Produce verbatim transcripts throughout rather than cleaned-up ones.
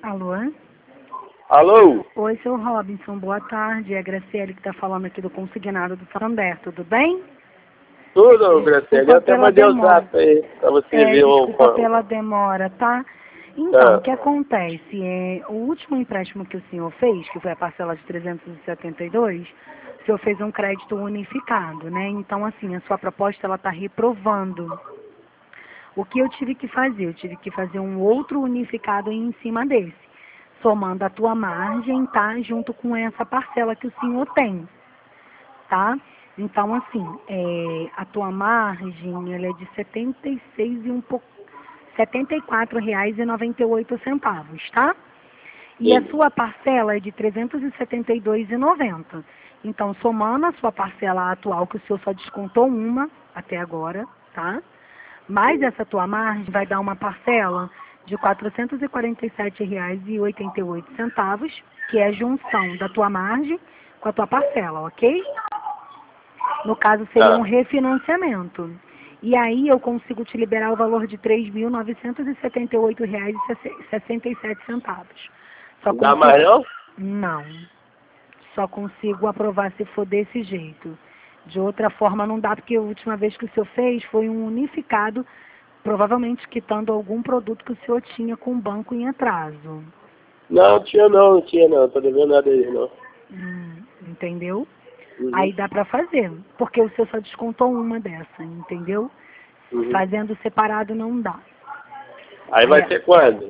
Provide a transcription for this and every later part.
Alô? Alô? Oi, seu Robinson, boa tarde. É a Graciele que está falando aqui do consignado do Santander, tudo bem? Tudo, Graciele. Eu até mandei o zap aí pra você é, ver o... Desculpa pela demora, tá? Então, Tá. o que acontece? É, o último empréstimo que o senhor fez, que foi a parcela de trezentos e setenta e dois, o senhor fez um crédito unificado, né? Então, assim, a sua proposta, ela está reprovando. O que eu tive que fazer? Eu tive que fazer um outro unificado em cima desse, somando a tua margem, tá? Junto com essa parcela que o senhor tem, tá? Então, assim, é, a tua margem, ela é de setenta e seis e um pouco, setenta e quatro reais e noventa e oito centavos, tá? E a Sim. sua parcela é de trezentos e setenta e dois reais e noventa centavos. Então, somando a sua parcela atual, que o senhor só descontou uma até agora, tá? Mais essa tua margem vai dar uma parcela de quatrocentos e quarenta e sete reais e oitenta e oito centavos, que é a junção da tua margem com a tua parcela, ok? No caso, seria um Tá. refinanciamento. E aí eu consigo te liberar o valor de três mil novecentos e setenta e oito reais e sessenta e sete centavos. Só Não dá consigo... mais não? Não. Só consigo aprovar se for desse jeito. De outra forma não dá, porque a última vez que o senhor fez foi um unificado, provavelmente quitando algum produto que o senhor tinha com o banco em atraso. Não, tinha não, não tinha não. Tô devendo nada aí, não. Hum, entendeu? Uhum. Aí dá pra fazer, porque o senhor só descontou uma dessa, entendeu? Uhum. Fazendo separado não dá. Aí Aí, vai ser quando?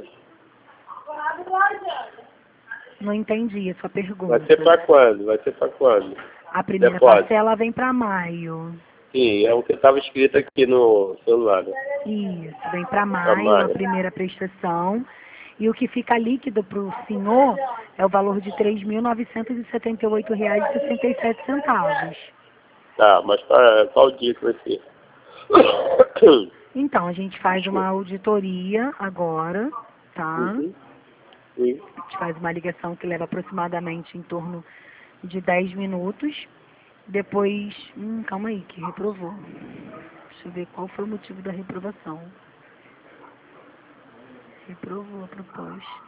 não entendi a sua Vai ser pergunta. pra quando? Vai ser pra quando? A primeira Depósito. parcela vem para maio. Sim, é o que estava escrito aqui no celular. Né? Isso, vem para Pra maio a maio. primeira prestação. E o que fica líquido para o senhor é o valor de três mil novecentos e setenta e oito reais e sessenta e sete centavos. Tá, mas pra qual dia que vai ser? Então, a gente faz uma Desculpa. auditoria agora, tá? Uhum. Sim. A gente faz uma ligação que leva aproximadamente em torno de dez minutos. Depois, hum, calma aí, que reprovou. Deixa eu ver qual foi o motivo da reprovação. Reprovou a proposta.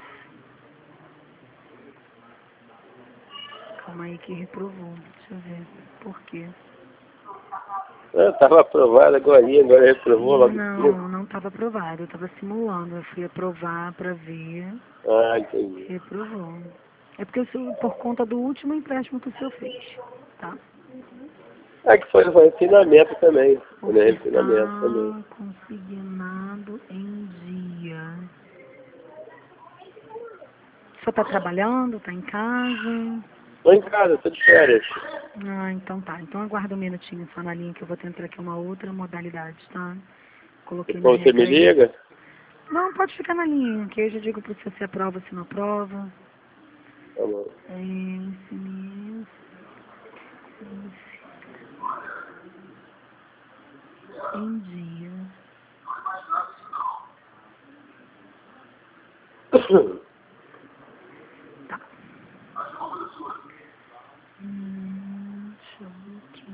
Calma aí que reprovou. Deixa eu ver por quê. Eu tava aprovado agora, agora reprovou logo em cima. Não, não estava aprovado. Eu estava simulando. Eu fui aprovar para ver. Ah, entendi. Reprovou. É porque o senhor, por conta do último empréstimo que o senhor fez, tá? É que foi, foi refinamento também. Foi Porque refinamento também. está consignado em dia. O senhor está trabalhando? Está em casa? Tô em casa, tô de férias. Ah, então tá. Então aguarda um minutinho só na linha que eu vou tentar aqui uma outra modalidade, tá? Coloquei na Então você me regra aí. liga? Não, pode ficar na linha, que eu já digo para você se aprova ou se não aprova. Tá bom. É, sim, em dia. Tá. Hum, deixa eu ver aqui.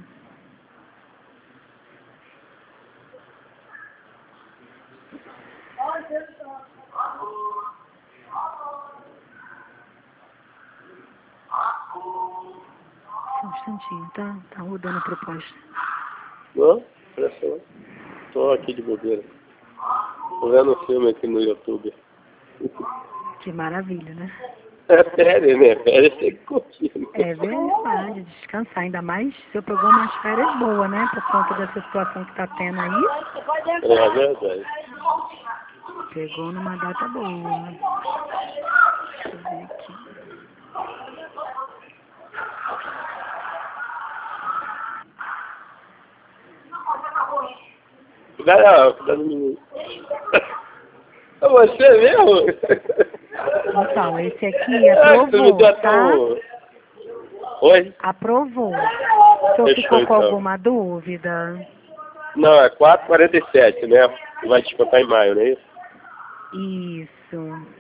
Só um instantinho, tá? Tá rodando a proposta. Não? Pressão. Tô aqui de bobeira. Tô vendo um filme aqui no YouTube. Que maravilha, né? É sério, né? Férias tem que curtir. Né? É verdade, descansar. Ainda mais se eu pegou umas férias boas, né? Por conta dessa situação que tá tendo aí. É verdade. Pegou numa data boa. Deixa eu ver aqui. Galera, cuidado do menino. É você mesmo? Então, esse aqui Ah, tu me aprovou, deu tá? tão... Oi? Aprovou. O senhor Fechou ficou com então. alguma dúvida? Não, é quatro e quarenta e sete, né? Vai descontar em maio, não é isso? Isso.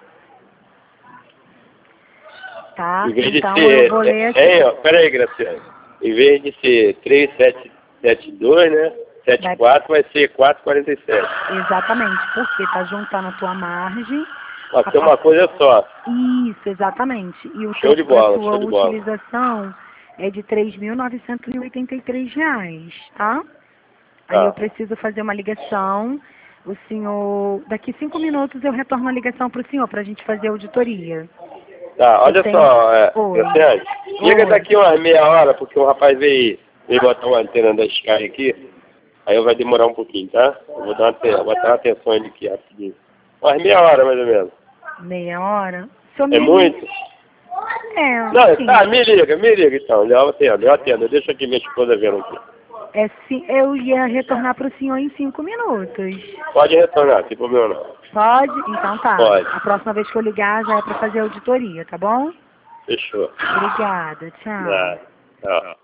Tá? Em vez de Então eu vou ser... ler É, aqui. é, ó, pera aí, Graciela. Em vez de ser três mil setecentos e setenta e dois, né? setenta e quatro vai ser quatro e quarenta e sete. Exatamente, porque tá juntando a tua margem Vai ser uma coisa só. Isso, exatamente. E o Show de custo da bola, sua show de bola. utilização é de três mil novecentos e oitenta e três reais, tá? Aí Tá. eu preciso fazer uma ligação. O senhor, daqui cinco minutos eu retorno a ligação para o senhor, para a gente fazer a auditoria. Tá, olha Eu tenho- só, é, Oi. Graciane, liga Oi. daqui umas meia hora, porque o rapaz veio, veio botar uma antena da Sky aqui, aí vai demorar um pouquinho, tá? Eu vou dar uma, te- vou botar uma atenção ele aqui rapidinho. Umas meia hora, mais ou menos. Meia hora? O senhor É me... muito? É, Não, sim. tá, me liga, me liga então, eu atendo, eu atendo, deixa aqui minha esposa vendo aqui. É, sim, eu ia retornar para o senhor em cinco minutos. Pode retornar, sem problema não. Pode? Então tá. Pode. A próxima vez que eu ligar já é para fazer a auditoria, tá bom? Fechou. Obrigada, tchau. Tá, tchau.